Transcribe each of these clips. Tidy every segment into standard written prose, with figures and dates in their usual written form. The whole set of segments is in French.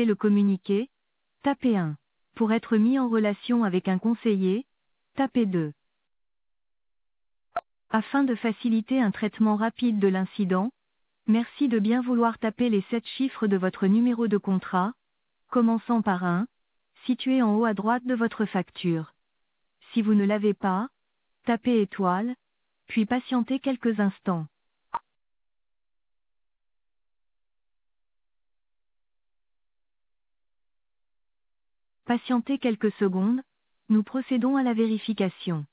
souhaitez le communiquer, tapez 1. Pour être mis en relation avec un conseiller, tapez 2. Afin de faciliter un traitement rapide de l'incident, merci de bien vouloir taper les 7 chiffres de votre numéro de contrat, commençant par 1, situé en haut à droite de votre facture. Si vous ne l'avez pas, tapez étoile, puis patientez quelques instants. Patientez quelques secondes, nous procédons à la vérification.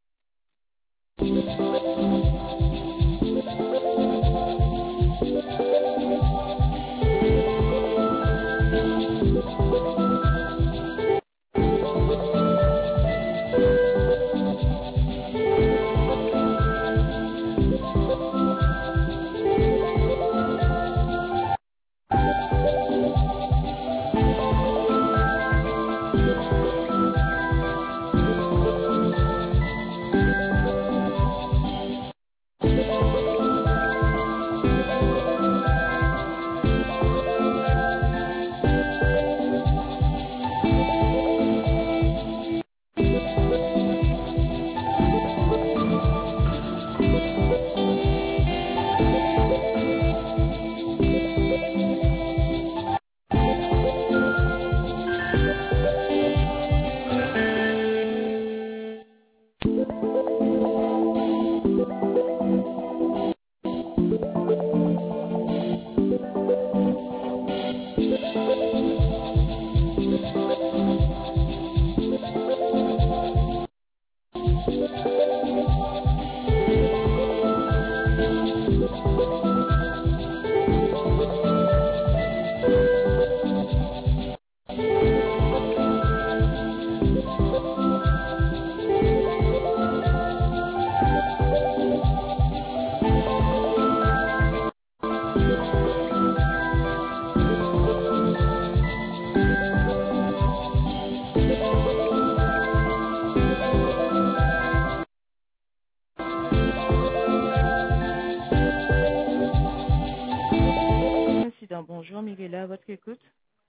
Incident, bonjour Miguela, à votre écoute.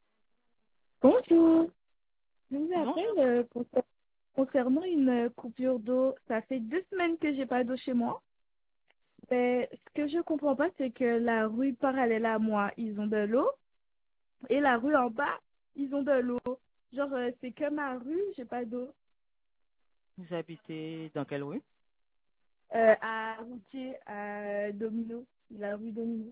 Bonjour, je vous Bonjour. appelle concernant une coupure d'eau. Ça fait 2 semaines que j'ai pas d'eau chez moi. Mais ce que je comprends pas, c'est que la rue parallèle à moi, ils ont de l'eau. Et la rue en bas, ils ont de l'eau. Genre, c'est que ma rue, j'ai pas d'eau. Vous habitez dans quelle rue? À Routier, à Domino, la rue Domino.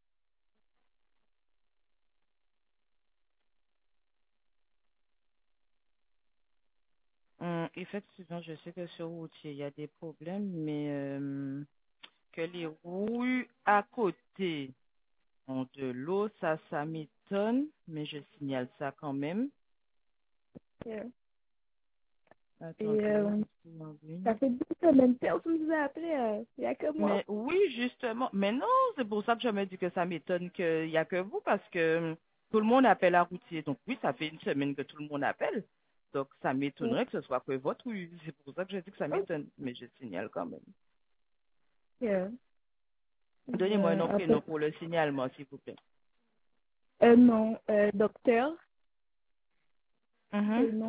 Effectivement, je sais que sur routier, il y a des problèmes, mais que les rues à côté ont de l'eau, ça m'étonne, mais je signale ça quand même. Euh, Et Attendez, attendez. ça fait 2 semaines. Personne vous a appelé, il y a que moi. Mais oui, justement. Mais non, c'est pour ça que je me dis que ça m'étonne qu'il n'y a que vous, parce que tout le monde appelle à routier. Donc oui, ça fait une semaine que tout le monde appelle. Donc ça m'étonnerait que ce soit que votre rue. C'est pour ça que je dis que ça Ok. m'étonne. Mais je signale quand même. Euh, Donnez-moi un nom après, prénom pour le signalement, s'il vous plaît. non, docteur, Mhm. prénom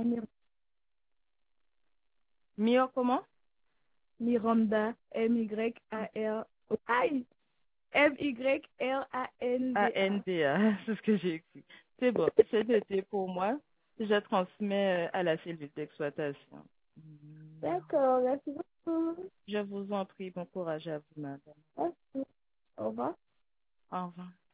Mio, comment? Miranda, M-Y-A-R. Aïe! M-Y-R-A-N-D-A. A-N-D-A, c'est ce que j'ai écrit. C'est bon, c'est noté pour moi. Je transmets à la cellule d'exploitation. D'accord, merci beaucoup. Je vous en prie, bon courage à vous, madame. Merci. Au revoir. Au revoir.